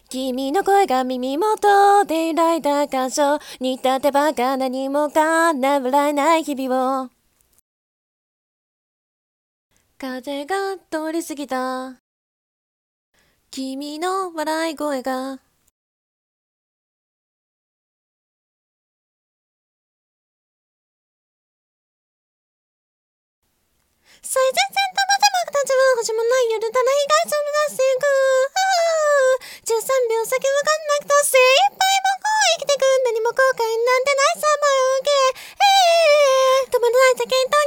君の声が耳元で揺らいだ感傷、似たてばか何も叶わらない日々を。風が通り過ぎた君の笑い声が最前線とまたま形は星もない夜だな被害者を出していく13秒先わかんなくた精一杯もこう生きてく何も後悔なんてないさまよけ止まらないだけど